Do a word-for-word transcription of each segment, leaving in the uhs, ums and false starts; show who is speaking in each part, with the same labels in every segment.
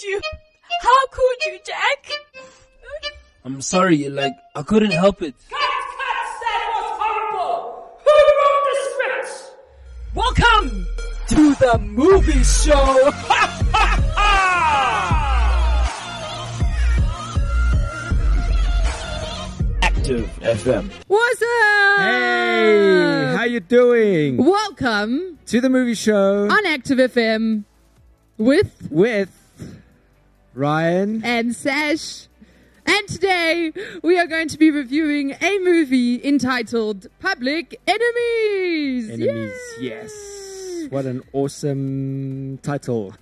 Speaker 1: could you? How could you, Jack?
Speaker 2: I'm sorry, like, I couldn't help it.
Speaker 1: Cut, cut, that was horrible. Who wrote the script? Welcome to the movie show.
Speaker 2: Active F M.
Speaker 3: What's up?
Speaker 4: Hey, how you doing?
Speaker 3: Welcome
Speaker 4: To the movie show
Speaker 3: on Active F M with
Speaker 4: with Ryan.
Speaker 3: and Sash. And today we are going to be reviewing a movie entitled Public Enemies.
Speaker 4: Enemies,
Speaker 3: Yay!
Speaker 4: yes. What an awesome title.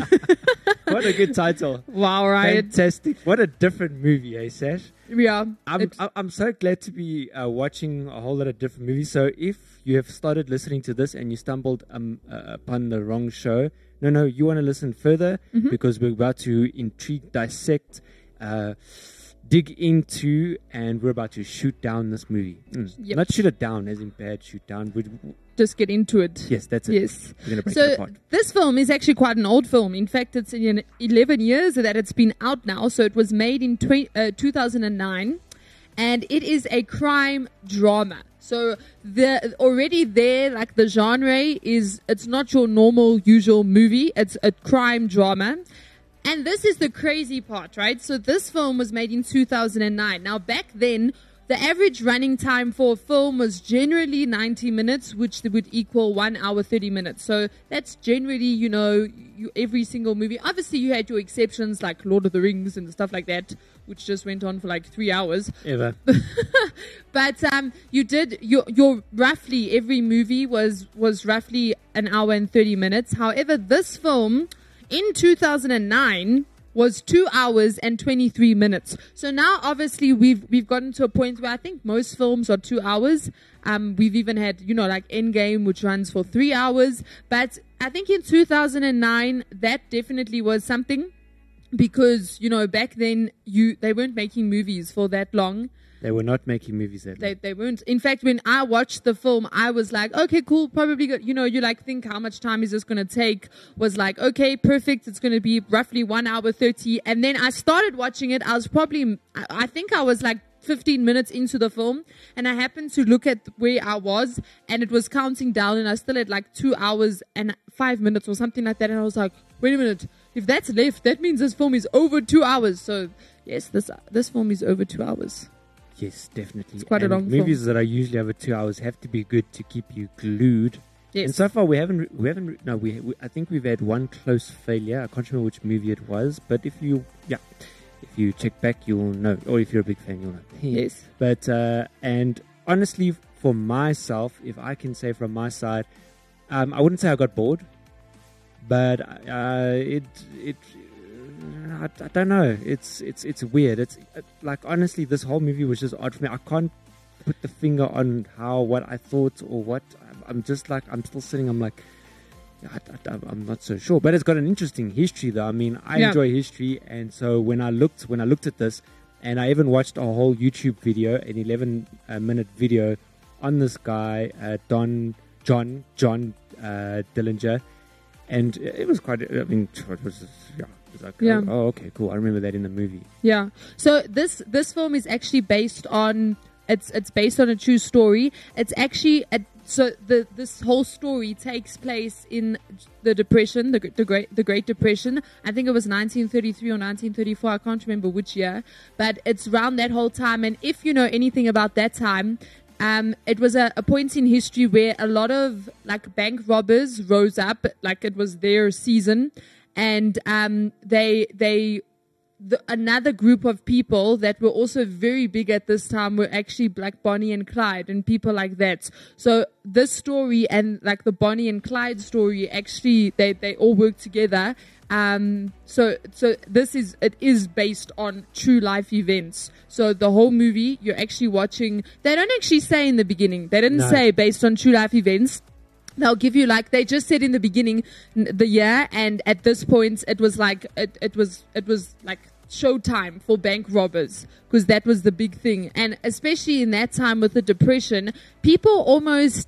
Speaker 4: What a good title.
Speaker 3: Wow, right?
Speaker 4: Fantastic. What a different movie, eh, Sash?
Speaker 3: Yeah.
Speaker 4: I'm,
Speaker 3: it-
Speaker 4: I- I'm so glad to be uh, watching a whole lot of different movies. So if you have started listening to this and you stumbled um, uh, upon the wrong show, no, no, you want to listen further
Speaker 3: Mm-hmm.
Speaker 4: because we're about to intrigue, dissect, uh, dig into, and we're about to shoot down this movie. Mm.
Speaker 3: Yep.
Speaker 4: Not shoot it down as in bad, shoot down. We,
Speaker 3: just get into it.
Speaker 4: yes, that's it.
Speaker 3: Yes.
Speaker 4: We're going to break it
Speaker 3: So
Speaker 4: apart.
Speaker 3: this film is actually quite an old film. In fact, it's in eleven years that it's been out now. So it was made in tw- uh, two thousand nine, and it is a crime drama. So the already there, like the genre is, it's not your normal usual movie. It's a crime drama. And this is the crazy part, right? So this film was made in two thousand nine. Now back then, the average running time for a film was generally ninety minutes, which would equal one hour thirty minutes. So that's generally, you know, you, every single movie. Obviously, you had your exceptions like Lord of the Rings and stuff like that, which just went on for like three hours.
Speaker 4: Ever.
Speaker 3: But um, you did your your roughly every movie was was roughly an hour and thirty minutes. However, this film in two thousand nine was two hours and twenty-three minutes. So now, obviously, we've we've gotten to a point where I think most films are two hours. Um, we've even had, you know, like Endgame, which runs for three hours. But I think in two thousand nine, that definitely was something because, you know, back then you they weren't making movies for that long.
Speaker 4: They were not making movies that
Speaker 3: They
Speaker 4: long.
Speaker 3: they weren't. In fact, when I watched the film, I was like, okay, cool, probably good. You know, you like think how much time is this going to take? Was like, okay, perfect. It's going to be roughly one hour thirty. And then I started watching it. I was probably, I, I think I was like fifteen minutes into the film, and I happened to look at where I was, and it was counting down, and I still had like two hours and five minutes or something like that. And I was like, wait a minute, if that's left, that means this film is over two hours. So yes, this this film is over two hours.
Speaker 4: Yes, definitely.
Speaker 3: It's quite a
Speaker 4: and
Speaker 3: long
Speaker 4: movies that are usually over two hours have to be good to keep you glued.
Speaker 3: Yes.
Speaker 4: And so far, we haven't, we haven't, no, we, we, I think we've had one close failure. I can't remember which movie it was, but if you, yeah, if you check back, you'll know, or if you're a big fan, you'll know.
Speaker 3: Yes.
Speaker 4: But, uh, and honestly, for myself, if I can say from my side, um, I wouldn't say I got bored, but, uh, it, it, I, I don't know. It's it's it's weird. It's uh, like honestly, this whole movie was just odd for me. I can't put the finger on how what I thought or what. I'm, I'm just like I'm still sitting. I'm like, I, I, I'm not so sure. But it's got an interesting history, though. I mean, I
Speaker 3: Yeah.
Speaker 4: enjoy history, and so when I looked when I looked at this, and I even watched a whole YouTube video, an eleven uh, minute video on this guy, uh, Don John John uh, Dillinger, and it was quite. I mean, it was yeah. It's like,
Speaker 3: Yeah.
Speaker 4: oh, oh, okay, cool. I remember that in the movie.
Speaker 3: Yeah. So this this film is actually based on it's it's based on a true story. It's actually a, so the this whole story takes place in the Depression, the the Great the Great Depression. I think it was nineteen thirty-three or nineteen thirty-four. I can't remember which year, but it's around that whole time. And if you know anything about that time, um, it was a, a point in history where a lot of like bank robbers rose up, like it was their season. And um, they they the, another group of people that were also very big at this time were actually like Bonnie and Clyde and people like that. So this story and like the Bonnie and Clyde story actually they, they all work together. Um, so so this is it is based on true life events. So the whole movie you're actually watching. They don't actually say in the beginning. They didn't
Speaker 4: No.
Speaker 3: say based on true life events. They'll give you like they just said in the beginning n- the year, and at this point it was like it, it was it was like showtime for bank robbers because that was the big thing, and especially in that time with the Depression, people almost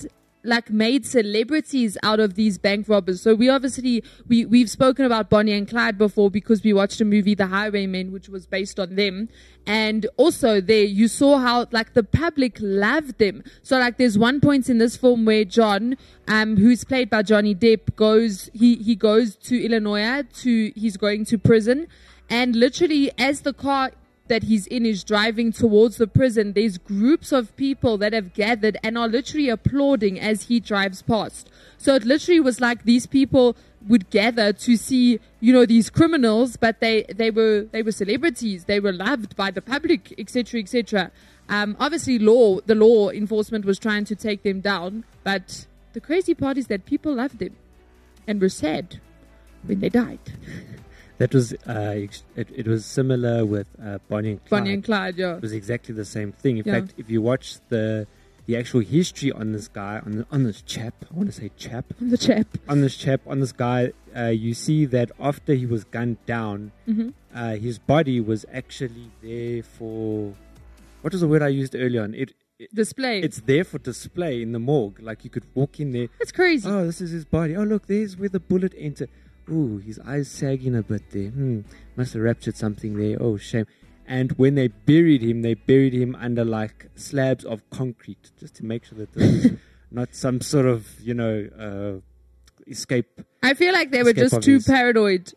Speaker 3: like made celebrities out of these bank robbers. So we obviously, we, we've spoken about Bonnie and Clyde before because we watched a movie, The Highwaymen, which was based on them. And also there, you saw how like the public loved them. So like there's one point in this film where John, um, who's played by Johnny Depp, goes, he, he goes to Illinois to, he's going to prison. And literally as the car that he's in is driving towards the prison, there's groups of people that have gathered and are literally applauding as he drives past. So it literally was like these people would gather to see, you know, these criminals, but they, they were, they were celebrities. They were loved by the public, et cetera, et cetera. Um, obviously law, the law enforcement was trying to take them down, but the crazy part is that people loved them and were sad when they died.
Speaker 4: That was uh, ex- it, it was similar with uh, Bonnie and Clyde.
Speaker 3: Bonnie and Clyde, yeah.
Speaker 4: It was exactly the same thing. In
Speaker 3: Yeah.
Speaker 4: fact, if you watch the the actual history on this guy, on the, on this chap, I want to say chap,
Speaker 3: On the chap.
Speaker 4: on this chap, on this guy, uh, you see that after he was gunned down,
Speaker 3: Mm-hmm.
Speaker 4: uh, his body was actually there for, what was the word I used earlier on? It, it
Speaker 3: Display.
Speaker 4: it's there for display in the morgue. Like you could walk in there.
Speaker 3: That's crazy.
Speaker 4: Oh, this is his body. Oh, look, there's where the bullet entered. Ooh, his eyes sagging a bit there. Hmm, must have ruptured something there. Oh, shame. And when they buried him, they buried him under like slabs of concrete, just to make sure that this is not some sort of, you know, uh, escape.
Speaker 3: I feel like they were
Speaker 4: Escape
Speaker 3: just too
Speaker 4: obvious.
Speaker 3: paranoid.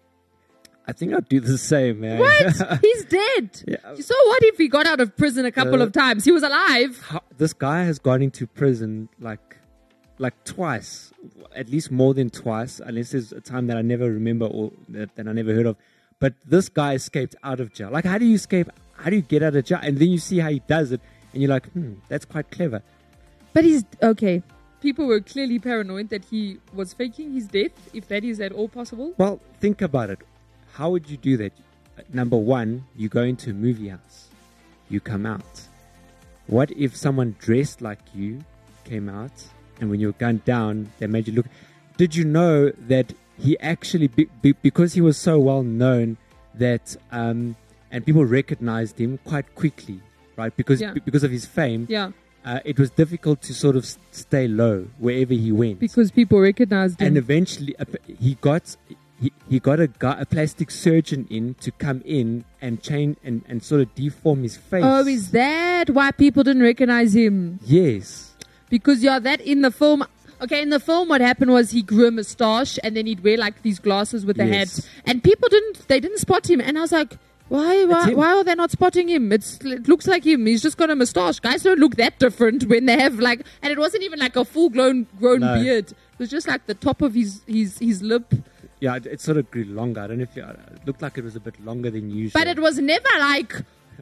Speaker 4: I think I'd do the same, man.
Speaker 3: What? He's dead.
Speaker 4: Yeah.
Speaker 3: So what if he got out of prison a couple
Speaker 4: Uh,
Speaker 3: of times? He was alive.
Speaker 4: How, this guy has gone into prison like like twice, at least more than twice, unless there's a time that I never remember or that, that I never heard of. But this guy escaped out of jail. Like, how do you escape? How do you get out of jail? And then you see how he does it, and you're like, hmm, that's quite clever.
Speaker 3: But he's okay. People were clearly paranoid that he was faking his death, if that is at all possible.
Speaker 4: Well, think about it. How would you do that? Number one, you go into a movie house. You come out. What if someone dressed like you came out, and when you were gunned down, they made you look? Did you know that he actually, be, be, because he was so well known, that um, and people recognized him quite quickly, right? Because
Speaker 3: Yeah.
Speaker 4: be- because of his fame,
Speaker 3: Yeah,
Speaker 4: uh, it was difficult to sort of s- stay low wherever he went.
Speaker 3: because people recognized him.
Speaker 4: And eventually, uh, he got he, he got a guy, a plastic surgeon in to come in and change and, and sort of deform his face.
Speaker 3: Oh, is that why people didn't recognize him?
Speaker 4: Yes.
Speaker 3: Because yeah, that in the film. Okay, in the film, what happened was he grew a mustache and then he'd wear like these glasses with a
Speaker 4: Yes.
Speaker 3: hat, and people didn't. They didn't spot him, and I was like, why? Why,
Speaker 4: him.
Speaker 3: why are they not spotting him? It's it looks like him. He's just got a mustache. Guys don't look that different when they have like, and it wasn't even like a full grown grown
Speaker 4: No.
Speaker 3: beard. It was just like the top of his his his lip.
Speaker 4: Yeah, it, it sort of grew longer. I don't know if you, it looked like it was a bit longer than usual.
Speaker 3: But it was never like.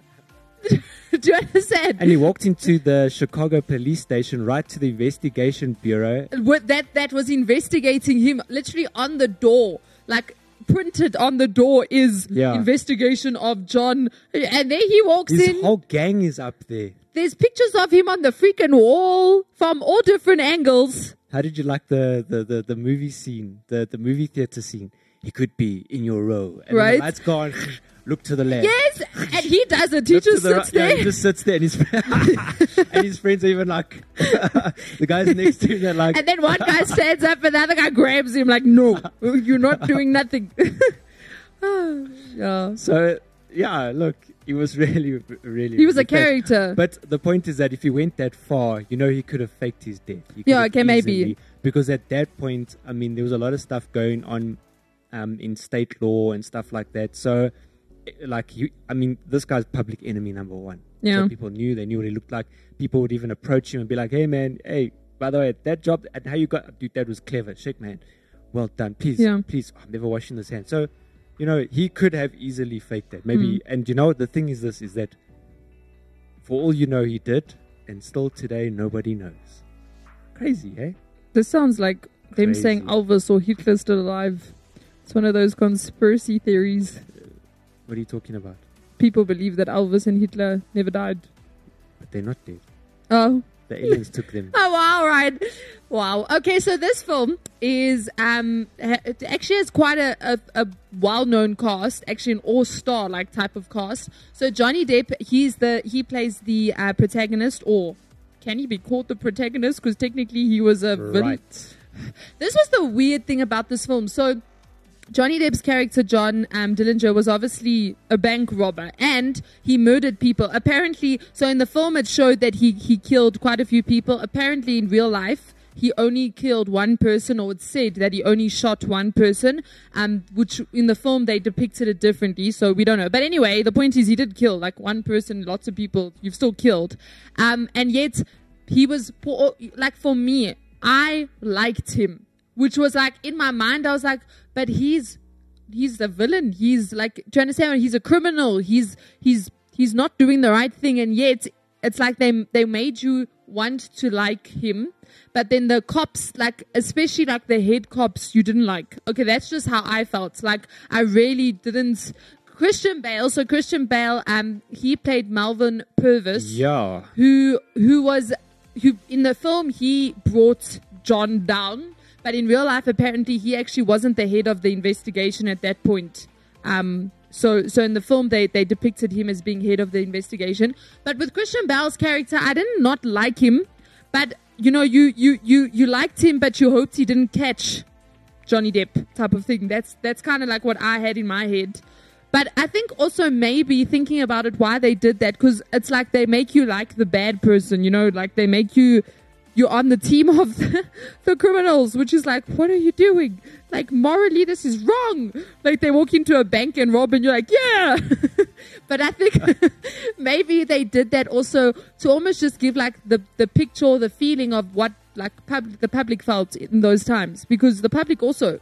Speaker 3: Do you understand?
Speaker 4: And he walked into the Chicago police station, right to the investigation bureau.
Speaker 3: With that that was investigating him literally on the door, like printed on the door is
Speaker 4: Yeah.
Speaker 3: investigation of John, and there he walks
Speaker 4: His
Speaker 3: in.
Speaker 4: whole gang is up there.
Speaker 3: There's pictures of him on the freaking wall from all different angles.
Speaker 4: How did you like the, the, the, the movie scene, the, the movie theater scene? He could be in your row. And then
Speaker 3: Right.
Speaker 4: the lights go on, look to the left.
Speaker 3: Yes, and he does it. He
Speaker 4: Look to
Speaker 3: just
Speaker 4: the
Speaker 3: sits
Speaker 4: right- yeah,
Speaker 3: there.
Speaker 4: he just sits there, and his and his friends are even like the guys next to him. They're like,
Speaker 3: And then one guy stands up and the other guy grabs him like, no, you're not doing nothing. yeah.
Speaker 4: so yeah. Look, he was really, really.
Speaker 3: He was a
Speaker 4: really close.
Speaker 3: character.
Speaker 4: But the point is that if he went that far, you know, he could have faked his death. He could
Speaker 3: Yeah,
Speaker 4: have
Speaker 3: okay, maybe.
Speaker 4: easily- because at that point, I mean, there was a lot of stuff going on um, in state law and stuff like that. So, eh, like, he, I mean, this guy's public enemy number one.
Speaker 3: Yeah.
Speaker 4: So people knew, they knew what he looked like. People would even approach him and be like, "Hey, man, hey, by the way, that job and how you got, dude, that was clever. Shake, man, well done. Please,
Speaker 3: Yeah.
Speaker 4: please, oh, I'm never washing this hand." So, you know, he could have easily faked that, maybe.
Speaker 3: Mm.
Speaker 4: And you know, the thing is, this is that for all you know, he did, and still today, nobody knows. Crazy, eh?
Speaker 3: This sounds like them
Speaker 4: Crazy.
Speaker 3: saying Elvis or Hitler's still alive. It's one of those conspiracy theories.
Speaker 4: What are you talking about?
Speaker 3: People believe that Elvis and Hitler never died.
Speaker 4: But they're not dead.
Speaker 3: Oh.
Speaker 4: The aliens took them.
Speaker 3: Oh, wow, right. Wow. Okay, so this film is, um, ha- it actually has quite a, a, a well-known cast, actually an all-star like type of cast. So Johnny Depp, he's the, he plays the uh, protagonist or can he be called the protagonist? Because technically he was a villain.
Speaker 4: Right.
Speaker 3: This was the weird thing about this film. So Johnny Depp's character, John um, Dillinger, was obviously a bank robber and he murdered people. Apparently, so in the film it showed that he, he killed quite a few people. Apparently in real life, he only killed one person, or it's said that he only shot one person, um, which in the film they depicted it differently, so we don't know. But anyway, the point is he did kill like one person, lots of people, you've still killed. Um, and yet he was, poor, like for me, I liked him. Which was like, in my mind, I was like, but he's, he's the villain. He's like, do you understand? He's a criminal. He's, he's, he's not doing the right thing. And yet, it's like they, they made you want to like him. But then the cops, like, especially like the head cops, you didn't like. Okay, that's just how I felt. Like, I really didn't. Christian Bale, so Christian Bale, um, he played Melvin Purvis.
Speaker 4: Yeah.
Speaker 3: Who, who was, who, in the film, he brought John down. But in real life, apparently, he actually wasn't the head of the investigation at that point. Um, so, so in the film, they, they depicted him as being head of the investigation. But with Christian Bale's character, I did not like him. But, you know, you, you, you, you liked him, but you hoped he didn't catch Johnny Depp type of thing. That's, that's kind of like what I had in my head. But I think also maybe thinking about it, why they did that, because it's like they make you like the bad person, you know, like they make you... You're on the team of the, the criminals, which is like, what are you doing? Like, morally, this is wrong. Like, they walk into a bank and rob, and you're like, yeah. But I think maybe they did that also to almost just give, like, the, the picture, the feeling of what, like, pub- the public felt in those times. Because the public also,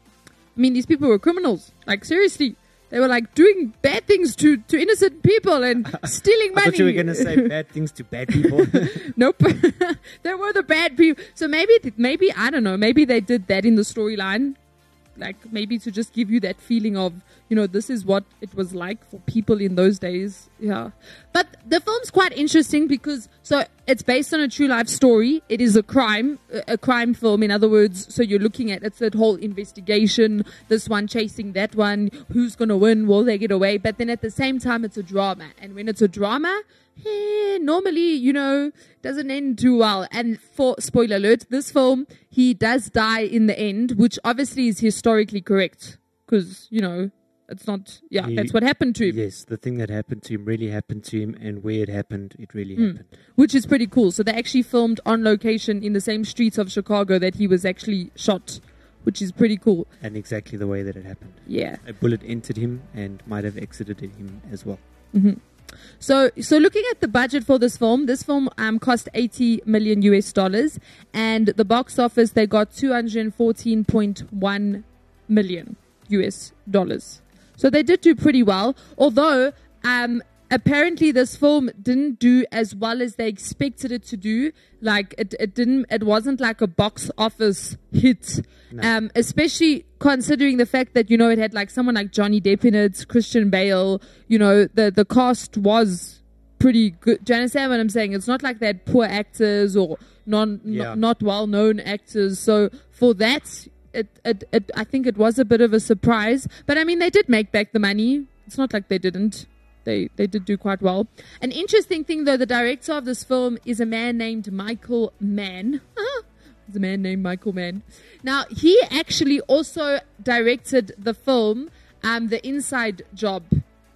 Speaker 3: I mean, these people were criminals. Like, seriously. They were like doing bad things to, to innocent people and stealing money.
Speaker 4: I thought you were going to say bad things to bad people.
Speaker 3: Nope. They were the bad people. So maybe, maybe, I don't know, maybe they did that in the storyline. Like maybe to just give you that feeling of, you know, this is what it was like for people in those days. Yeah. But the film's quite interesting because, so it's based on a true life story. It is a crime, a crime film. In other words, so you're looking at, it's that whole investigation, this one chasing that one, who's going to win, will they get away? But then at the same time, it's a drama. And when it's a drama, eh, normally, you know, doesn't end too well. And for, spoiler alert, this film, he does die in the end, which obviously is historically correct. Because, you know, it's not, yeah,
Speaker 4: He-
Speaker 3: that's what happened to him.
Speaker 4: Yes, the thing that happened to him really happened to him, and where it happened, it really
Speaker 3: Mm.
Speaker 4: happened.
Speaker 3: Which is pretty cool. So they actually filmed on location in the same streets of Chicago that he was actually shot, which is pretty cool.
Speaker 4: And exactly the way that it happened.
Speaker 3: Yeah.
Speaker 4: A bullet entered him and might have exited him as well.
Speaker 3: hmm So, so looking at the budget for this film, this film um, cost eighty million U S dollars, and the box office they got two hundred fourteen point one million U S dollars. So they did do pretty well, although um, apparently this film didn't do as well as they expected it to do. Like it, it didn't, it wasn't like a box office hit.
Speaker 4: No.
Speaker 3: Um, especially considering the fact that, you know, it had like someone like Johnny Depp in it, Christian Bale, you know, the, the cast was pretty good. Do you understand what I'm saying? It's not like they had poor actors or non,
Speaker 4: Yeah.
Speaker 3: not, not well-known actors. So for that, it, it, it, I think it was a bit of a surprise. But I mean, they did make back the money. It's not like they didn't. They they did do quite well. An interesting thing, though, the director of this film is a man named Michael Mann. It's a man named Michael Mann. Now, he actually also directed the film, um, The Inside Job.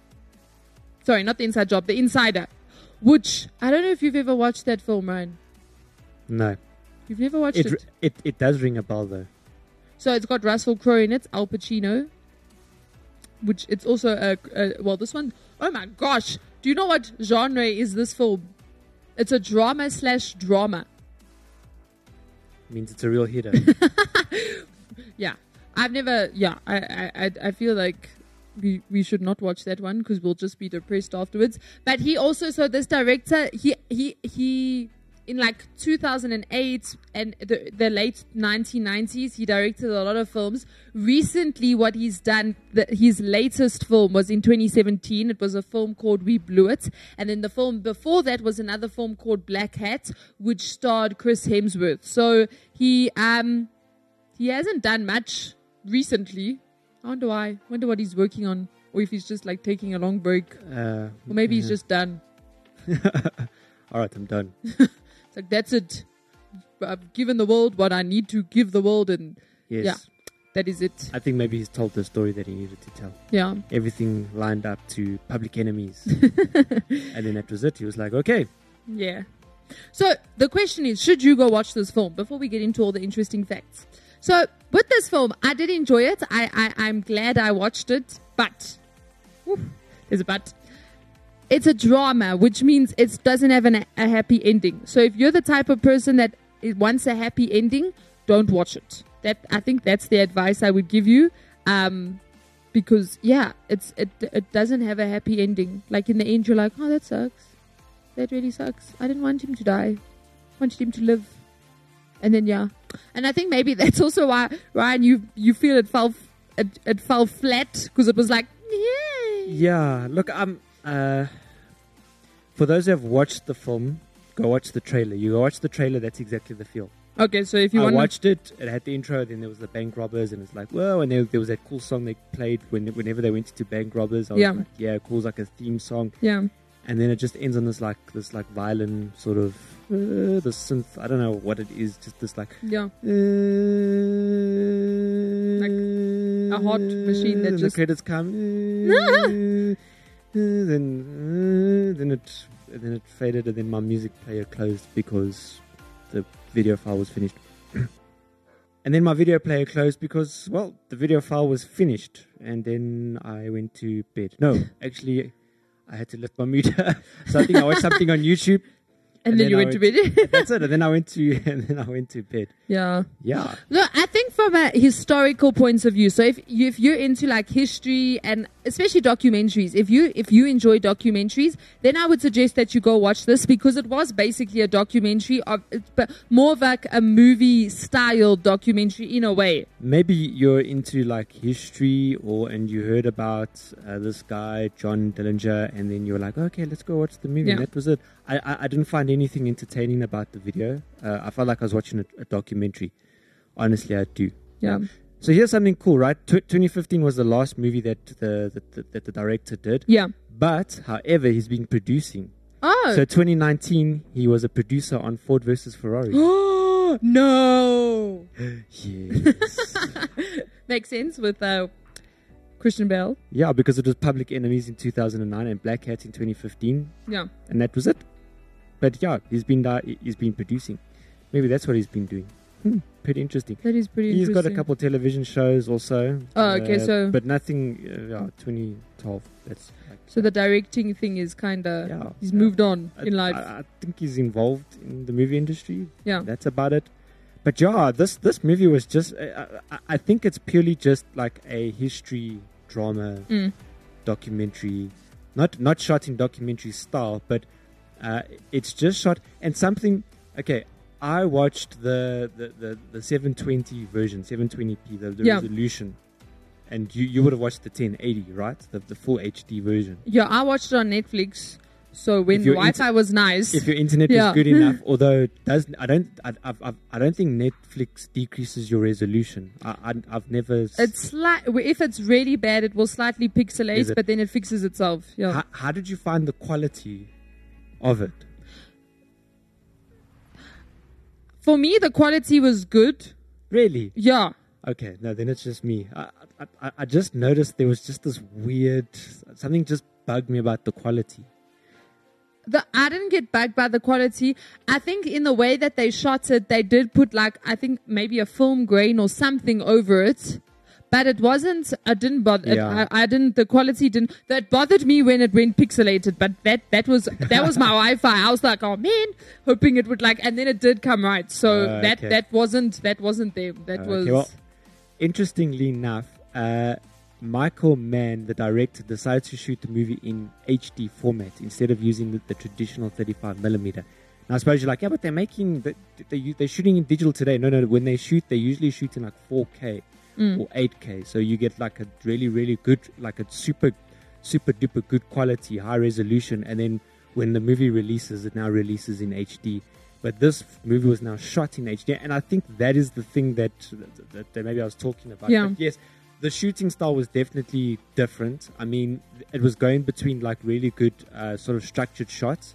Speaker 3: Sorry, not The Inside Job, The Insider. Which, I don't know if you've ever watched that film, Ryan.
Speaker 4: No.
Speaker 3: You've never watched
Speaker 4: It,
Speaker 3: it?
Speaker 4: it, it does ring a bell, though.
Speaker 3: So it's got Russell Crowe in it, Al Pacino. Which it's also a, a well, this one, oh my gosh, do you know what genre is this film? It's a drama slash drama.
Speaker 4: Means it's a real hitter.
Speaker 3: Yeah, I've never. Yeah, I I I, I feel like we we should not watch that one because we'll just be depressed afterwards. But he also, so this director, he he he. In like two thousand eight and the, the late nineteen nineties, he directed a lot of films. Recently, what he's done, the, his latest film was in twenty seventeen. It was a film called We Blew It. And then the film before that was another film called Black Hat, which starred Chris Hemsworth. So he um he hasn't done much recently. I wonder why. I wonder what he's working on. Or if he's just like taking a long break.
Speaker 4: Uh,
Speaker 3: Or maybe he's just done.
Speaker 4: All right, I'm done.
Speaker 3: It's like, that's it. I've given the world what I need to give the world, and
Speaker 4: Yes.
Speaker 3: yeah, that is it.
Speaker 4: I think maybe he's told the story that he needed to tell.
Speaker 3: Yeah.
Speaker 4: Everything lined up to Public Enemies. And then that was it. He was like, okay.
Speaker 3: Yeah. So the question is, should you go watch this film before we get into all the interesting facts? So with this film, I did enjoy it. I, I, I'm glad I watched it, but whew, there's a but. It's a drama, which means it doesn't have an, a happy ending. So if you're the type of person that wants a happy ending, don't watch it. That I think that's the advice I would give you. Um, because yeah, it's it it doesn't have a happy ending. Like in the end, you're like, oh, that sucks. That really sucks. I didn't want him to die. I wanted him to live. And then yeah, and I think maybe that's also why Ryan, you you feel it fell it, it fell flat because it was like, yay.
Speaker 4: Yeah, look, um, uh, for those who have watched the film, go watch the trailer. You go watch the trailer. That's exactly the feel.
Speaker 3: Okay, so if you
Speaker 4: I
Speaker 3: want,
Speaker 4: watched it. It had the intro. Then there was the bank robbers, and it's like, whoa! And there, there was that cool song they played when whenever they went to bank robbers. I was
Speaker 3: Yeah.
Speaker 4: like, yeah, cool, like a theme song.
Speaker 3: yeah,
Speaker 4: And then it just ends on this like this like violin sort of uh, the synth. I don't know what it is. Just this like
Speaker 3: yeah,
Speaker 4: uh,
Speaker 3: a hot machine that
Speaker 4: the
Speaker 3: just-
Speaker 4: credits come. uh, then uh, then it then it faded, and then my music player closed because the video file was finished. And then my video player closed because, well, the video file was finished. And then I went to bed. No, actually, I had to lift my mood. So I think I watched something on YouTube.
Speaker 3: and, then, you
Speaker 4: I
Speaker 3: went to bed.
Speaker 4: That's it. And then I went to and then I went to bed.
Speaker 3: yeah.
Speaker 4: Yeah.
Speaker 3: No, I think from a historical point of view. So if you, if you're into like history and especially documentaries, if you if you enjoy documentaries, then I would suggest that you go watch this because it was basically a documentary of, but more of like a movie style documentary in a way.
Speaker 4: Maybe you're into like history, or and you heard about uh, this guy John Dillinger, and then you're like, okay, let's go watch the movie.
Speaker 3: Yeah.
Speaker 4: And that was it. I, I I didn't find anything entertaining about the video. Uh, I felt like I was watching a, a documentary. Honestly, I do.
Speaker 3: Yeah.
Speaker 4: So here's something cool, right? Tw twenty fifteen was the last movie that the that the, that the director did.
Speaker 3: Yeah.
Speaker 4: But however, he's been producing.
Speaker 3: Oh.
Speaker 4: So twenty nineteen, he was a producer on Ford versus Ferrari.
Speaker 3: no.
Speaker 4: Yes.
Speaker 3: Makes sense with uh, Christian Bale.
Speaker 4: Yeah, because it was Public Enemies in two thousand nine and Black Hat in twenty fifteen,
Speaker 3: Yeah.
Speaker 4: and that was it. But yeah, he's been di- he's been producing. Maybe that's what he's been doing. Hmm, pretty interesting.
Speaker 3: That is pretty
Speaker 4: He's
Speaker 3: interesting.
Speaker 4: got a couple of television shows also.
Speaker 3: Oh, okay,
Speaker 4: uh,
Speaker 3: so-
Speaker 4: but nothing. Uh, yeah, twenty twelve. That's like,
Speaker 3: So the directing thing is kind of,
Speaker 4: yeah.
Speaker 3: he's
Speaker 4: yeah.
Speaker 3: moved on
Speaker 4: I,
Speaker 3: in life.
Speaker 4: I, I think he's involved in the movie industry.
Speaker 3: yeah.
Speaker 4: That's about it. But yeah, this this movie was just. I, I, I think it's purely just like a history drama
Speaker 3: Mm.
Speaker 4: documentary, not not shot in documentary style, but uh, it's just shot and something. Okay, I watched the the, the, the seven twenty version, seven twenty p, the, the
Speaker 3: Yeah.
Speaker 4: resolution, and you, you would have watched the ten eighty, right? The the full H D version.
Speaker 3: Yeah, I watched it on Netflix. So when
Speaker 4: If
Speaker 3: the
Speaker 4: your
Speaker 3: Wi-Fi
Speaker 4: inter-
Speaker 3: was nice.
Speaker 4: If your internet
Speaker 3: Yeah.
Speaker 4: is good enough, although it does I don't I, I've, I've, I don't think Netflix decreases your resolution. I, I I've never. s-
Speaker 3: it's slight. If it's really bad, it will slightly
Speaker 4: Is
Speaker 3: pixelate,
Speaker 4: it?
Speaker 3: but then it fixes itself. Yeah.
Speaker 4: How, how did you find the quality of it?
Speaker 3: For me, the quality was good.
Speaker 4: Really?
Speaker 3: Yeah.
Speaker 4: Okay, no, then it's just me. I, I, I- I just noticed there was just this weird something just bugged me about the quality.
Speaker 3: The, I didn't get bugged by the quality. I think in the way that they shot it, they did put like, I think maybe a film grain or something over it. But it wasn't, I didn't bother,
Speaker 4: Yeah.
Speaker 3: it, I, I didn't, the quality didn't, that bothered me when it went pixelated, but that, that was, that was my Wi-Fi. I was like, oh man, hoping it would like, and then it did come right. So
Speaker 4: Uh,
Speaker 3: that,
Speaker 4: okay.
Speaker 3: that wasn't, that wasn't there. That
Speaker 4: Uh,
Speaker 3: was,
Speaker 4: okay, well, interestingly enough, uh, Michael Mann, the director, decided to shoot the movie in H D format instead of using the, the traditional thirty-five millimeter. Now, I suppose you're like, yeah, but they're making, the, they, they're shooting in digital today. No, no, when they shoot, they usually shoot in like four K
Speaker 3: Mm.
Speaker 4: or eight K. So you get like a really, really good, like a super, super duper good quality, high resolution. And then when the movie releases, it now releases in H D. But this movie was now shot in H D. And I think that is the thing that, that, that maybe I was talking about.
Speaker 3: Yeah.
Speaker 4: But yes, the shooting style was definitely different. I mean, it was going between like really good uh, sort of structured shots.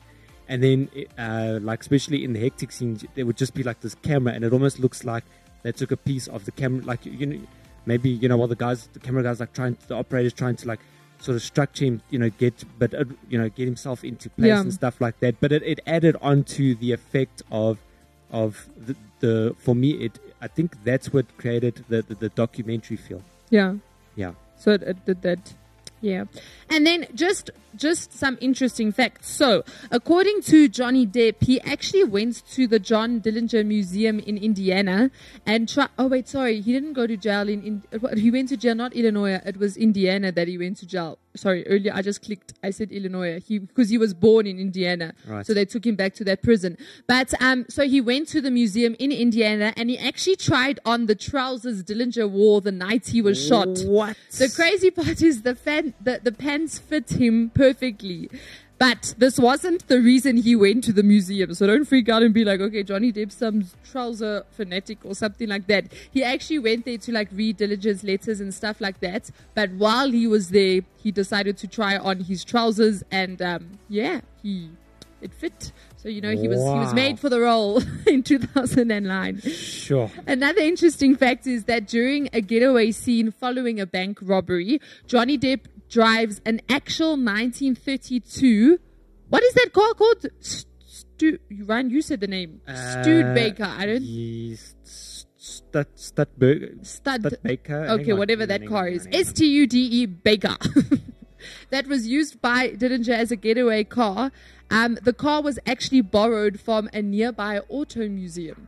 Speaker 4: And then, uh, like especially in the hectic scenes, there would just be like this camera, and it almost looks like they took a piece of the camera, like you know, maybe you know, while the guys, the camera guys, like trying, the operator's trying to like sort of structure him, you know, get, but uh, you know, get himself into place
Speaker 3: Yeah.
Speaker 4: and stuff like that. But it, it added on to the effect of, of the, the for me, it. I think that's what created the the, the documentary feel.
Speaker 3: Yeah.
Speaker 4: Yeah.
Speaker 3: So it, it did that. Yeah. And then just just some interesting facts. So, according to Johnny Depp, he actually went to the John Dillinger Museum in Indiana and try oh wait, sorry, he didn't go to jail in, in he went to jail, not Illinois. It was Indiana that he went to jail. Sorry, earlier I just clicked. I said Illinois. He because he was born in Indiana.
Speaker 4: Right.
Speaker 3: So they took him back to that prison. But um so he went to the museum in Indiana and he actually tried on the trousers Dillinger wore the night he was shot.
Speaker 4: What?
Speaker 3: The crazy part is the fan, the, the pants fit him perfectly. But this wasn't the reason he went to the museum. So don't freak out and be like, okay, Johnny Depp's some trouser fanatic or something like that. He actually went there to like read Dillinger's letters and stuff like that. But while he was there, he decided to try on his trousers and um, yeah, he it fit. So, you know, he was he was
Speaker 4: Wow.
Speaker 3: made for the role in two thousand nine.
Speaker 4: Sure.
Speaker 3: Another interesting fact is that during a getaway scene following a bank robbery, Johnny Depp drives an actual nineteen thirty-two. What is that car called? Stu, Ryan, you said the name. Studebaker. I don't.
Speaker 4: Yes, Stud, Studberg,
Speaker 3: Stud.
Speaker 4: Studbaker.
Speaker 3: Okay,
Speaker 4: Hang on,
Speaker 3: whatever
Speaker 4: hang
Speaker 3: that
Speaker 4: on,
Speaker 3: car
Speaker 4: hang
Speaker 3: is.
Speaker 4: on, hang on.
Speaker 3: S T U D E Baker. That was used by Dillinger as a getaway car. Um, the car was actually borrowed from a nearby auto museum.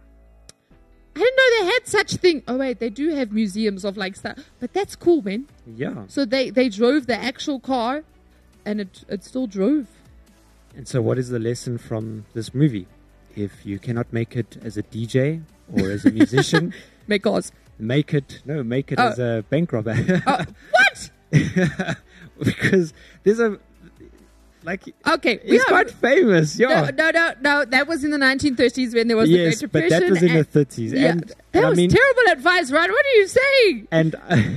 Speaker 3: I didn't know they had such thing. Oh wait, they do have museums of like stuff, but that's cool, man.
Speaker 4: Yeah.
Speaker 3: So they they drove the actual car, and it it still drove.
Speaker 4: And so, what is the lesson from this movie? If you cannot make it as a D J or as a musician,
Speaker 3: Make cars.
Speaker 4: make it no, make it
Speaker 3: Oh.
Speaker 4: as a bank robber.
Speaker 3: Oh, what?
Speaker 4: Because there's a like
Speaker 3: Okay,
Speaker 4: he's
Speaker 3: yeah.
Speaker 4: quite famous.
Speaker 3: No,
Speaker 4: Yeah.
Speaker 3: no, no, no. That was in the nineteen thirties when there was
Speaker 4: Yes,
Speaker 3: the
Speaker 4: but
Speaker 3: Great Depression.
Speaker 4: that was in the
Speaker 3: and-
Speaker 4: thirties.
Speaker 3: Yeah,
Speaker 4: And,
Speaker 3: that
Speaker 4: and I
Speaker 3: was
Speaker 4: mean,
Speaker 3: terrible advice, Ryan. What are you saying?
Speaker 4: and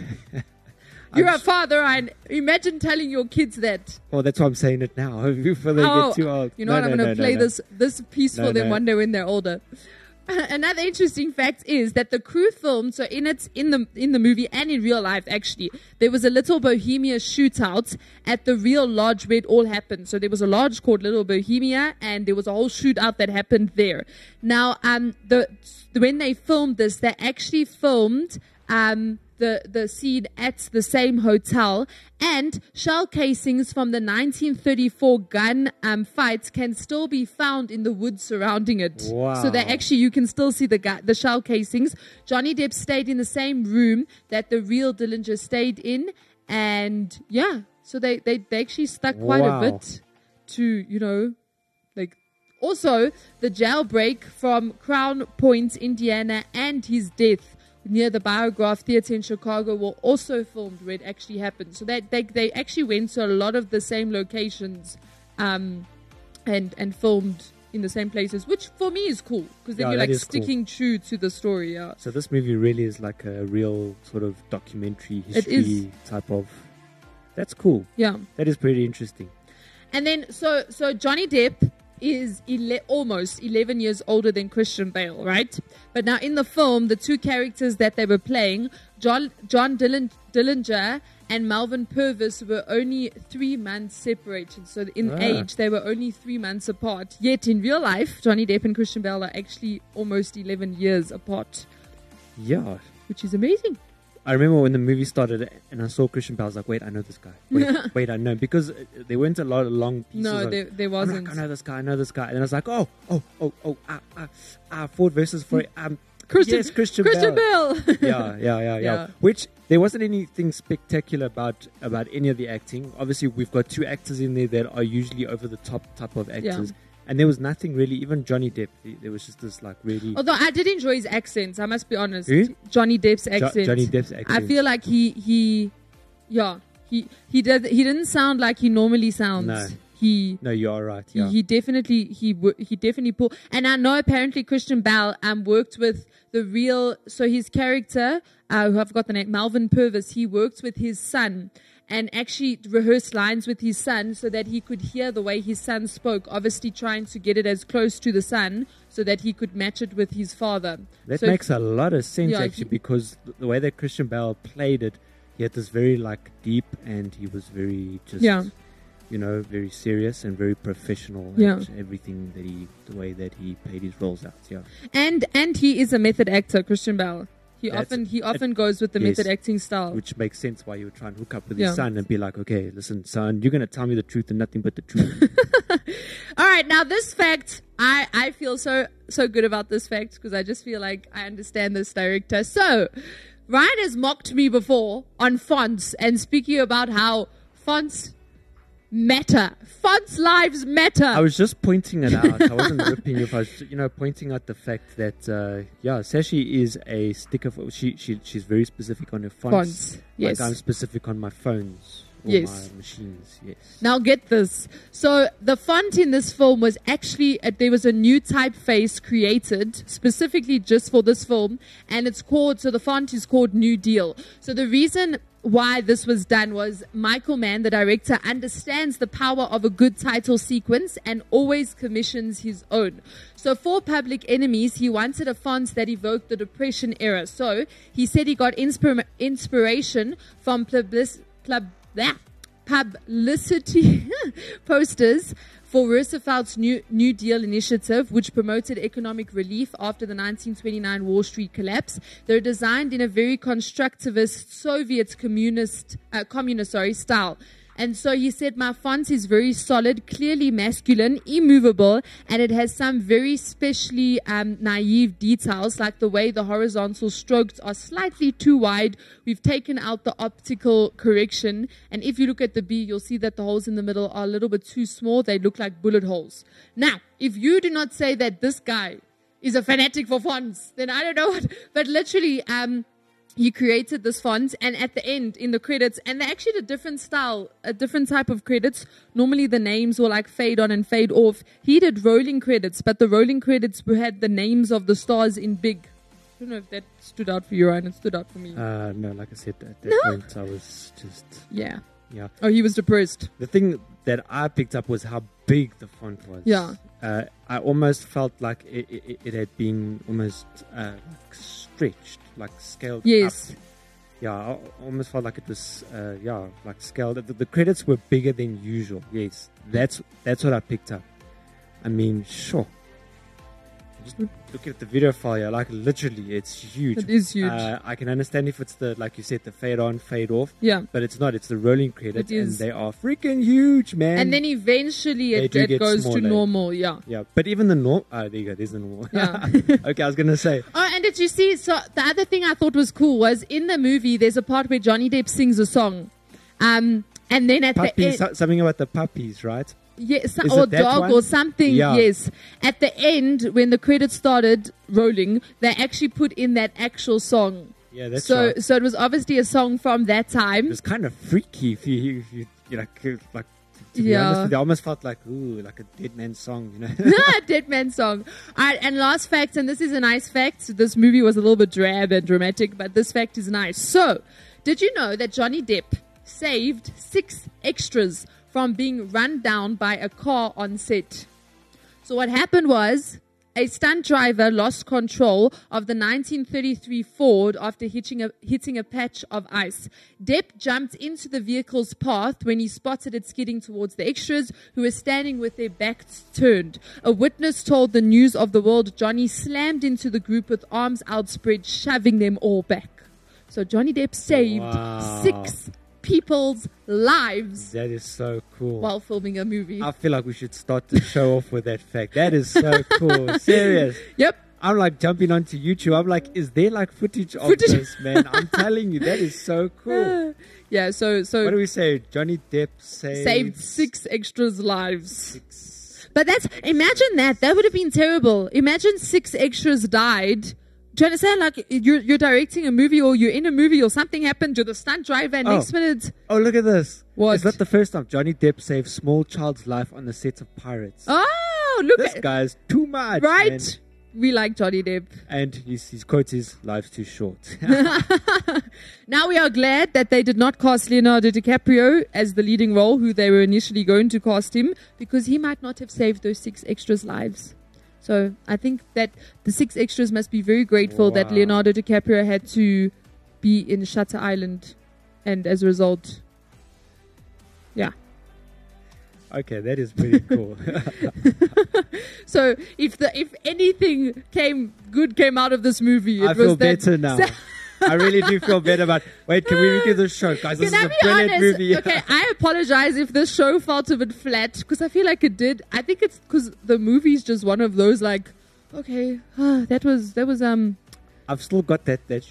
Speaker 3: You're
Speaker 4: I'm
Speaker 3: a father, and imagine telling your kids that.
Speaker 4: well, that's why I'm saying it now before they
Speaker 3: Oh,
Speaker 4: get too old.
Speaker 3: You know
Speaker 4: No,
Speaker 3: what? I'm
Speaker 4: no,
Speaker 3: going
Speaker 4: no,
Speaker 3: to
Speaker 4: no,
Speaker 3: play
Speaker 4: no.
Speaker 3: this this piece
Speaker 4: No,
Speaker 3: for them
Speaker 4: no.
Speaker 3: one day when they're older. Another interesting fact is that the crew filmed, so in it, in the in the movie and in real life, actually, there was a Little Bohemia shootout at the real lodge where it all happened. So there was a lodge called Little Bohemia, and there was a whole shootout that happened there. Now, um, the when they filmed this, they actually filmed um. the, the scene at the same hotel, and shell casings from the nineteen thirty-four gun um, fights can still be found in the woods surrounding it.
Speaker 4: Wow.
Speaker 3: So that actually you can still see the gu- the shell casings. Johnny Depp stayed in the same room that the real Dillinger stayed in, and yeah, so they, they, they actually stuck quite
Speaker 4: Wow.
Speaker 3: a bit to, you know, like, also the jailbreak from Crown Point, Indiana, and his death near the Biograph Theatre in Chicago were also filmed where it actually happened. So that they, they actually went to a lot of the same locations um, and and filmed in the same places, which for me is cool because then
Speaker 4: Yeah,
Speaker 3: you're
Speaker 4: that
Speaker 3: like
Speaker 4: is cool.
Speaker 3: sticking true to the story. Yeah.
Speaker 4: So this movie really is like a real sort of documentary
Speaker 3: It is.
Speaker 4: history type of. That's cool.
Speaker 3: Yeah.
Speaker 4: That is pretty interesting.
Speaker 3: And then, so so Johnny Depp is ele- almost eleven years older than Christian Bale, right? But now in the film, the two characters that they were playing, John John Dillinger, Dillinger and Melvin Purvis, were only three months separated. So in
Speaker 4: Ah.
Speaker 3: age, they were only three months apart. Yet in real life, Johnny Depp and Christian Bale are actually almost eleven years apart,
Speaker 4: Yeah.
Speaker 3: which is amazing.
Speaker 4: I remember when the movie started and I saw Christian Bale, I was like, wait, I know this guy. Wait, wait, I know. Because uh, there weren't a lot of long pieces.
Speaker 3: No,
Speaker 4: of,
Speaker 3: there, there
Speaker 4: I'm
Speaker 3: wasn't.
Speaker 4: like, I know this guy, I know this guy. And then I was like, oh, oh, oh, oh, ah, ah, ah, Ford versus Ferrari. Um,
Speaker 3: Christian,
Speaker 4: yes, Christian,
Speaker 3: Christian
Speaker 4: Bale.
Speaker 3: Bale.
Speaker 4: yeah, yeah, yeah, yeah,
Speaker 3: Yeah.
Speaker 4: Which there wasn't anything spectacular about about any of the acting. Obviously, we've got two actors in there that are usually over the top type of actors, and there was nothing really. Even Johnny Depp, there was just this like really
Speaker 3: Although I did enjoy his accents, I must be honest.
Speaker 4: Who?
Speaker 3: Johnny Depp's
Speaker 4: Jo-
Speaker 3: accent.
Speaker 4: Johnny Depp's accent.
Speaker 3: I feel like he he, yeah, he he did he didn't sound like he normally sounds.
Speaker 4: No.
Speaker 3: He.
Speaker 4: No, you are right.
Speaker 3: He,
Speaker 4: Yeah,
Speaker 3: he definitely he wo- he definitely pulled, and I know apparently Christian Bale um worked with the real, so his character uh, who I've got the name Melvin Purvis, he worked with his son, and actually rehearsed lines with his son so that he could hear the way his son spoke, obviously trying to get it as close to the son so that he could match it with his father.
Speaker 4: That
Speaker 3: So
Speaker 4: makes a lot of sense,
Speaker 3: Yeah,
Speaker 4: actually,
Speaker 3: he-
Speaker 4: because th- the way that Christian Bale played it, he had this very, like, deep, and he was very just,
Speaker 3: Yeah.
Speaker 4: you know, very serious and very professional
Speaker 3: Yeah.
Speaker 4: at everything that he, the way that he played his roles out, yeah.
Speaker 3: And and he is a method actor, Christian Bale. He
Speaker 4: That's-
Speaker 3: often he often goes with the
Speaker 4: yes.
Speaker 3: method acting style.
Speaker 4: Which makes sense why you would try and hook up with
Speaker 3: Yeah.
Speaker 4: his son and be like, okay, listen, son, you're going to tell me the truth and nothing but the truth.
Speaker 3: All right, now this fact, I, I feel so so good about this fact because I just feel like I understand this director. So, Ryan has mocked me before on fonts and speaking about how fonts matter. Fonts lives matter.
Speaker 4: I was just pointing it out. I wasn't ripping you. I was, you know, pointing out the fact that, uh, yeah, Sashi is a sticker. For, she, she, she's very specific on her fonts.
Speaker 3: Fonts, yes.
Speaker 4: Like I'm specific on my phones or
Speaker 3: Yes.
Speaker 4: my machines. Yes.
Speaker 3: Now get this. So the font in this film was actually, uh, there was a new typeface created specifically just for this film. And it's called, so the font is called New Deal. So the reason why this was done was Michael Mann, the director, understands the power of a good title sequence and always commissions his own. So for Public Enemies, he wanted a font that evoked the Depression era. So he said he got inspira- inspiration from public- pub- blah, publicity posters for Roosevelt's New, New Deal initiative, which promoted economic relief after the nineteen twenty-nine Wall Street collapse. They're designed in a very constructivist Soviet communist, uh, communist sorry, style. And so he said, my font is very solid, clearly masculine, immovable, and it has some very specially um, naive details, like the way the horizontal strokes are slightly too wide. We've taken out the optical correction. And if you look at the B, you'll see that the holes in the middle are a little bit too small. They look like bullet holes. Now, if you do not say that this guy is a fanatic for fonts, then I don't know what. But literally, um, he created this font, and at the end, in the credits, and they actually did a different style, a different type of credits. Normally the names were like fade on and fade off. He did rolling credits, but the rolling credits had the names of the stars in big. I don't know if that stood out for you, Ryan. It stood out for me.
Speaker 4: Uh, no, like I said, at that
Speaker 3: No.
Speaker 4: point, I was just,
Speaker 3: yeah.
Speaker 4: yeah.
Speaker 3: Oh, he was depressed.
Speaker 4: The thing that I picked up was how big the font was.
Speaker 3: Yeah.
Speaker 4: Uh, I almost felt like it, it, it had been almost uh, like stretched, like scaled
Speaker 3: Yes.
Speaker 4: up. Yeah, I almost felt like it was, uh, yeah, like scaled. The, the credits were bigger than usual. Yes, that's that's what I picked up. I mean, sure. Just look at the video file here. Like literally, it's huge.
Speaker 3: It is huge.
Speaker 4: Uh, I can understand if it's the, like you said, the fade on, fade off.
Speaker 3: Yeah.
Speaker 4: But it's not. It's the rolling credit,
Speaker 3: It is.
Speaker 4: and they are freaking huge, man.
Speaker 3: And then eventually
Speaker 4: They
Speaker 3: it,
Speaker 4: do
Speaker 3: it
Speaker 4: get
Speaker 3: goes
Speaker 4: smaller.
Speaker 3: to normal. Yeah.
Speaker 4: yeah, but even the norm. Oh, there you go. There's the normal.
Speaker 3: Yeah.
Speaker 4: Okay, I was gonna say.
Speaker 3: Oh, and did you see? So the other thing I thought was cool was in the movie, there's a part where Johnny Depp sings a song. Um, and then at the
Speaker 4: Puppies,
Speaker 3: end,
Speaker 4: so- something about the puppies, right?
Speaker 3: yes,
Speaker 4: Is
Speaker 3: or
Speaker 4: it that
Speaker 3: dog
Speaker 4: one?
Speaker 3: or something.
Speaker 4: Yeah.
Speaker 3: Yes. At the end, when the credits started rolling, they actually put in that actual song.
Speaker 4: Yeah, that's
Speaker 3: so,
Speaker 4: right.
Speaker 3: so it was obviously a song from that
Speaker 4: It
Speaker 3: time.
Speaker 4: was kind of freaky if you, if you, you know, like, like to be
Speaker 3: Yeah.
Speaker 4: honest with you, I almost felt like, ooh, like a dead man's song, you know?
Speaker 3: Dead Man song. All right, and last fact, and this is a nice fact. This movie was a little bit drab and dramatic, but this fact is nice. So, did you know that Johnny Depp saved six extras from being run down by a car on set? So what happened was a stunt driver lost control of the nineteen thirty-three Ford after hitting a, hitting a patch of ice. Depp jumped into the vehicle's path when he spotted it skidding towards the extras, who were standing with their backs turned. A witness told the News of the World Johnny slammed into the group with arms outspread, shoving them all back. So Johnny Depp saved
Speaker 4: Wow.
Speaker 3: six people's lives
Speaker 4: That is so cool.
Speaker 3: while filming a movie.
Speaker 4: I feel like we should start the show off with that fact. That is so cool. Serious.
Speaker 3: Yep.
Speaker 4: I'm like jumping onto YouTube. I'm like, is there like footage of
Speaker 3: Footage.
Speaker 4: this, man? I'm telling you, that is so cool.
Speaker 3: Yeah, so so
Speaker 4: What do we say? Johnny Depp saved,
Speaker 3: saved six extras' lives.
Speaker 4: six.
Speaker 3: But that's, imagine that. That would have been terrible. Imagine six extras died. Do you understand? Like, you're, you're directing a movie or you're in a movie or something happened, you're the stunt driver, and
Speaker 4: Oh.
Speaker 3: next minute,
Speaker 4: Oh, look at this.
Speaker 3: What?
Speaker 4: It's not the first time Johnny Depp saved small child's life on the set of Pirates.
Speaker 3: oh, look
Speaker 4: This
Speaker 3: at,
Speaker 4: guy's too much.
Speaker 3: right?
Speaker 4: man.
Speaker 3: we like Johnny Depp.
Speaker 4: And his, his quote is, life's too short.
Speaker 3: Now we are glad that they did not cast Leonardo DiCaprio as the leading role, who they were initially going to cast him, because he might not have saved those six extras' lives. So I think that the six extras must be very grateful that
Speaker 4: Wow.
Speaker 3: Leonardo DiCaprio had to be in Shutter Island, and as a result, yeah.
Speaker 4: Okay, that is pretty cool.
Speaker 3: So if the if anything came good came out of this movie, it
Speaker 4: I
Speaker 3: was
Speaker 4: feel
Speaker 3: that
Speaker 4: better now. I really do feel better about. Wait, can we review this show, guys? This
Speaker 3: Can
Speaker 4: is
Speaker 3: I
Speaker 4: a
Speaker 3: be
Speaker 4: brilliant
Speaker 3: honest?
Speaker 4: movie.
Speaker 3: Okay, I apologize if this show felt a bit flat, because I feel like it did. I think it's because the movie's just one of those like, okay, ah, that was that was um.
Speaker 4: I've still got that. That.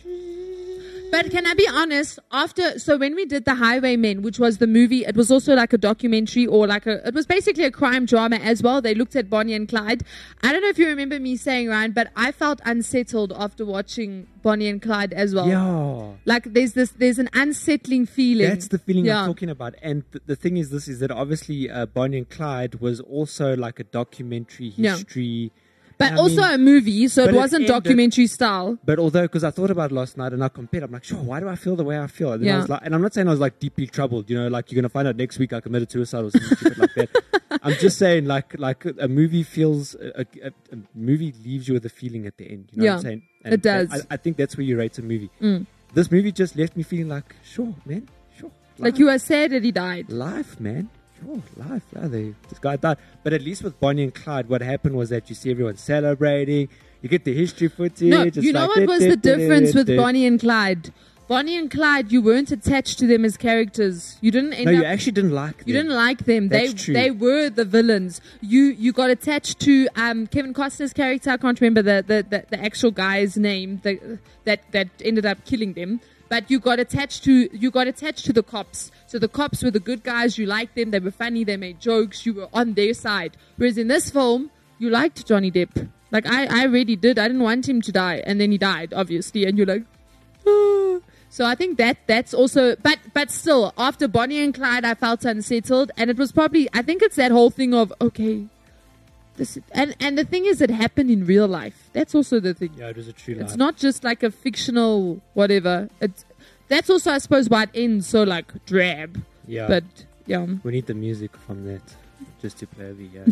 Speaker 3: But can I be honest? After so when we did The Highwaymen, which was the movie, it was also like a documentary or like a. It was basically a crime drama as well. They looked at Bonnie and Clyde. I don't know if you remember me saying, Ryan, but I felt unsettled after watching Bonnie and Clyde as well.
Speaker 4: Yeah.
Speaker 3: Like there's this, there's an unsettling feeling.
Speaker 4: That's the feeling
Speaker 3: Yeah.
Speaker 4: I'm talking about. And th- the thing is, this is that obviously uh, Bonnie and Clyde was also like a documentary
Speaker 3: Yeah.
Speaker 4: history.
Speaker 3: But
Speaker 4: I
Speaker 3: also
Speaker 4: mean,
Speaker 3: a movie, so
Speaker 4: but
Speaker 3: it
Speaker 4: it
Speaker 3: wasn't
Speaker 4: ended-
Speaker 3: documentary style.
Speaker 4: But although, because I thought about it last night and I compared, I'm like, sure, why do I feel the way I feel? And, then I
Speaker 3: Yeah.
Speaker 4: was like, and I'm not saying I was like deeply troubled, you know, like you're going to find out next week I committed suicide or something stupid like that. I'm just saying, like, like a movie feels, a, a, a movie leaves you with a feeling at the end. You know
Speaker 3: Yeah,
Speaker 4: what I'm saying?
Speaker 3: it does.
Speaker 4: I, I think that's where you rate a movie.
Speaker 3: Mm.
Speaker 4: This movie just left me feeling like, sure, man, sure.
Speaker 3: Like
Speaker 4: life,
Speaker 3: you were sad that he died.
Speaker 4: life, man. Sure, life. Yeah, they, this guy died. But at least with Bonnie and Clyde, what happened was that you see everyone celebrating. You get the history footage.
Speaker 3: No,
Speaker 4: it's
Speaker 3: you know
Speaker 4: like,
Speaker 3: what was the difference with
Speaker 4: no,
Speaker 3: Bonnie and Clyde? Bonnie and Clyde, you weren't attached to them as characters. You didn't end
Speaker 4: you
Speaker 3: up.
Speaker 4: actually didn't like them.
Speaker 3: You didn't like them.
Speaker 4: That's
Speaker 3: they
Speaker 4: true.
Speaker 3: they were the villains. You you got attached to um, Kevin Costner's character. I can't remember the the, the, the actual guy's name the, that that ended up killing them. But you got attached to you got attached to the cops. So the cops were the good guys. You liked them. They were funny. They made jokes. You were on their side. Whereas in this film, you liked Johnny Depp. Like I, I really did. I didn't want him to die, and then he died, obviously. And you're like, oh. So I think that that's also. But but still, after Bonnie and Clyde, I felt unsettled, and it was probably. I think it's that whole thing of okay, this and and the thing is, it happened in real life. That's also the thing.
Speaker 4: Yeah, it was a true
Speaker 3: It's
Speaker 4: life.
Speaker 3: not just like a fictional whatever. It's that's also, I suppose, why it ends so like drab.
Speaker 4: Yeah.
Speaker 3: But yeah,
Speaker 4: we need the music from that just to play over here.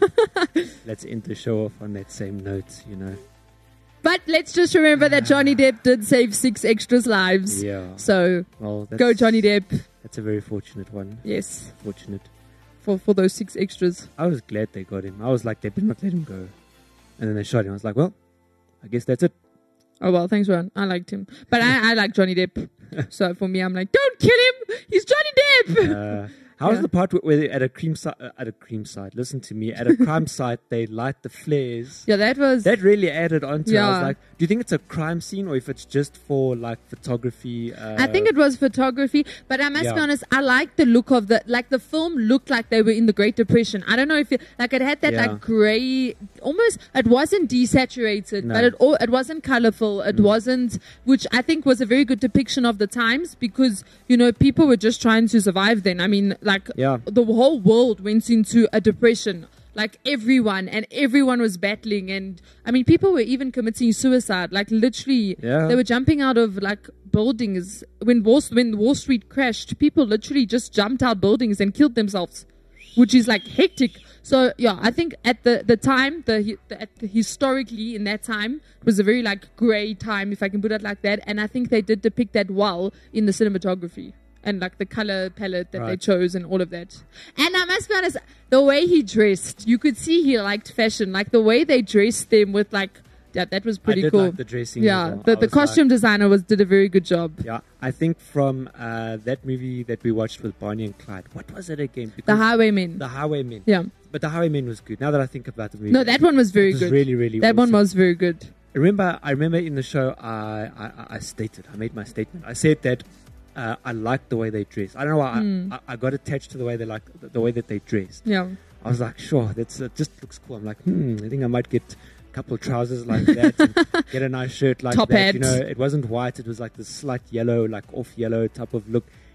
Speaker 4: To- let's end the show off on that same note, you know.
Speaker 3: but let's just remember that Johnny Depp did save six extras lives.
Speaker 4: Yeah.
Speaker 3: So
Speaker 4: Well, that's,
Speaker 3: go Johnny Depp.
Speaker 4: That's a very fortunate one.
Speaker 3: Yes,
Speaker 4: Fortunate.
Speaker 3: for for those six extras.
Speaker 4: I was glad they got him. I was like, they did not let him go. And then they shot him. I was like, well, I guess that's it.
Speaker 3: Oh well, thanks, Ron. I liked him, but I, I like Johnny Depp. So for me, I'm like, don't kill him. He's Johnny Depp.
Speaker 4: Uh, how was
Speaker 3: Yeah.
Speaker 4: the part where, where they, at a cream site, uh, at a cream site, listen to me, at a crime site, they light the flares?
Speaker 3: yeah, that was.
Speaker 4: That really added on to it. I
Speaker 3: Yeah.
Speaker 4: was like, do you think it's a crime scene or if it's just for like photography? Uh,
Speaker 3: I think it was photography, but I must
Speaker 4: Yeah.
Speaker 3: be honest. I like the look of the like the film looked like they were in the Great Depression. I don't know if it like it had that
Speaker 4: Yeah.
Speaker 3: like grey, almost. It wasn't desaturated,
Speaker 4: No.
Speaker 3: but it all it wasn't colorful. It
Speaker 4: Mm.
Speaker 3: wasn't, which I think was a very good depiction of the times because you know people were just trying to survive then. I mean, like
Speaker 4: Yeah.
Speaker 3: the whole world went into a depression. Like everyone and everyone was battling, and I mean, people were even committing suicide. Like literally,
Speaker 4: Yeah.
Speaker 3: they were jumping out of like buildings when Wall when Wall Street crashed. People literally just jumped out buildings and killed themselves, which is like hectic. So yeah, I think at the the time, the, the, at the historically in that time it was a very like grey time, if I can put it like that. And I think they did depict that well in the cinematography. And like the color palette that they
Speaker 4: Right.
Speaker 3: chose and all of that. And I must be honest, the way he dressed, you could see he liked fashion. Like the way they dressed them with like, yeah, that was pretty
Speaker 4: I did
Speaker 3: cool.
Speaker 4: like the dressing. as
Speaker 3: yeah,
Speaker 4: well.
Speaker 3: the,
Speaker 4: I
Speaker 3: the
Speaker 4: was
Speaker 3: costume designer was did a very good job.
Speaker 4: Like, yeah, I think from uh, that movie that we watched with Bonnie and Clyde, what was it again?
Speaker 3: The
Speaker 4: Because
Speaker 3: Highwaymen.
Speaker 4: The Highwaymen.
Speaker 3: Yeah.
Speaker 4: But The Highwaymen was good. Now that I think about the movie.
Speaker 3: No, that one was very
Speaker 4: it was
Speaker 3: good.
Speaker 4: really, really
Speaker 3: that one
Speaker 4: awesome.
Speaker 3: was very good.
Speaker 4: I remember, I remember in the show, I, I, I stated, I made my statement. I said that uh, I liked the way they dressed. I don't know why
Speaker 3: Mm.
Speaker 4: I, I, I got attached to the way they like the, the way that they dressed.
Speaker 3: Yeah.
Speaker 4: I was like, sure, that's it. Just looks cool. I'm like, hmm, I think I might get a couple of trousers like that, and get a nice shirt like
Speaker 3: Top
Speaker 4: that.
Speaker 3: hat.
Speaker 4: You know, it wasn't white; it was like this slight yellow, like off yellow type of look.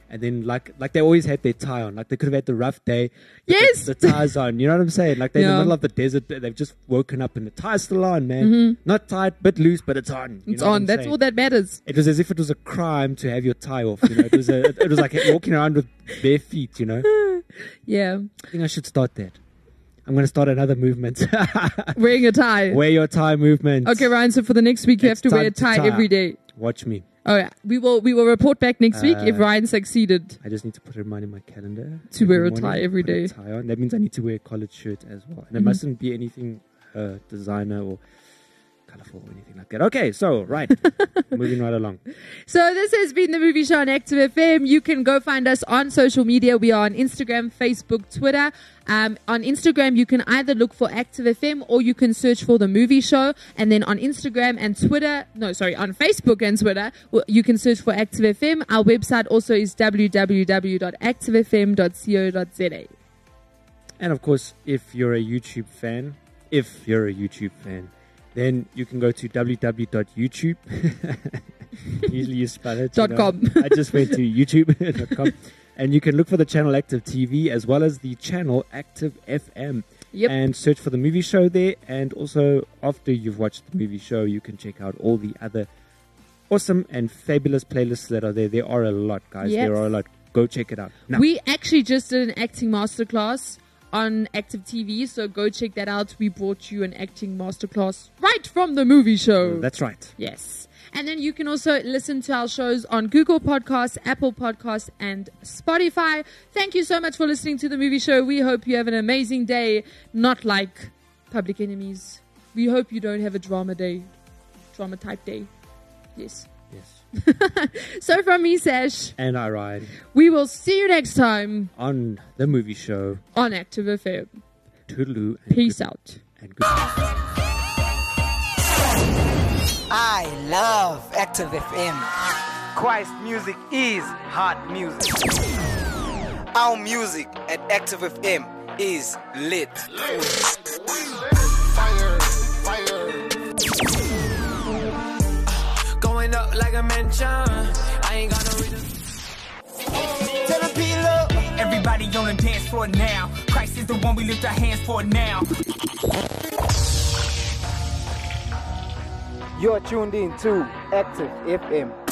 Speaker 4: And then, like, like they always had their tie on. Like, they could have had the rough day.
Speaker 3: Yes!
Speaker 4: The, the tie's on. You know what I'm saying? Like, they're in
Speaker 3: Yeah.
Speaker 4: the middle of the desert. They've just woken up and the tie's still on, man.
Speaker 3: Mm-hmm.
Speaker 4: Not tight, bit loose, but it's on. You
Speaker 3: It's
Speaker 4: know what
Speaker 3: on.
Speaker 4: I'm
Speaker 3: That's
Speaker 4: saying?
Speaker 3: all that matters.
Speaker 4: It was as if it was a crime to have your tie off. You know, it was a, it was like walking around with bare feet. You know,
Speaker 3: Yeah.
Speaker 4: I think I should start that. I'm going to start another movement.
Speaker 3: Wearing a tie.
Speaker 4: Wear your tie movement.
Speaker 3: Okay, Ryan. So for the next week, you
Speaker 4: It's
Speaker 3: have to wear a
Speaker 4: time to
Speaker 3: tie
Speaker 4: tie.
Speaker 3: every day.
Speaker 4: Watch me.
Speaker 3: Oh yeah, we will. We will report back next week if
Speaker 4: Uh,
Speaker 3: Ryan succeeded.
Speaker 4: I just need to put a reminder in my calendar
Speaker 3: To
Speaker 4: every
Speaker 3: wear a
Speaker 4: morning,
Speaker 3: tie every
Speaker 4: put a
Speaker 3: day.
Speaker 4: tie on. That means I need to wear a collared shirt as well, and it
Speaker 3: Mhm.
Speaker 4: mustn't be anything uh, designer or colorful or anything like that. Okay, so right, moving right along.
Speaker 3: So this has been the Movie Show on Active F M. You can go find us on social media. We are on Instagram, Facebook, Twitter. Um, on Instagram, you can either look for Active F M or you can search for the Movie Show. And then on Instagram and Twitter, no, sorry, on Facebook and Twitter, well, you can search for Active F M. Our website also is w w w dot active f m dot co dot z a.
Speaker 4: And of course, if you're a YouTube fan, if you're a YouTube fan, then you can go to w w w dot youtube. Usually you spell it. you
Speaker 3: Dot
Speaker 4: know.
Speaker 3: com.
Speaker 4: I just went to youtube dot com. And you can look for the channel Active T V as well as the channel Active F M.
Speaker 3: Yep.
Speaker 4: And search for the movie show there. And also, after you've watched the movie show, you can check out all the other awesome and fabulous playlists that are there. There are a lot, guys.
Speaker 3: Yes.
Speaker 4: There are a lot. Go check it out. Now,
Speaker 3: We actually just did an acting masterclass on Active T V, so go check that out. We brought you an acting masterclass right from the Movie Show.
Speaker 4: that's right.
Speaker 3: Yes. And then you can also listen to our shows on Google Podcasts, Apple Podcasts, and Spotify. Thank you so much for listening to the Movie Show. We hope you have an amazing day, not like Public Enemies. We hope you don't have a drama day, drama type day. Yes.
Speaker 4: Yes.
Speaker 3: So from me, Sash,
Speaker 4: And I ride
Speaker 3: we will see you next time
Speaker 4: on the movie show.
Speaker 3: on Active F M.
Speaker 4: Toodaloo. And
Speaker 3: Peace
Speaker 4: good-
Speaker 3: out.
Speaker 4: And good.
Speaker 5: I love Active F M.
Speaker 6: Christ music is hot music.
Speaker 5: Our music at Active F M is lit.
Speaker 7: Fire, fire. Going up like a mansion. I ain't got no reason.
Speaker 5: Tell them peel up.
Speaker 6: Everybody on the dance floor now. Christ is the one we lift our hands for now.
Speaker 8: You're tuned in to Active F M.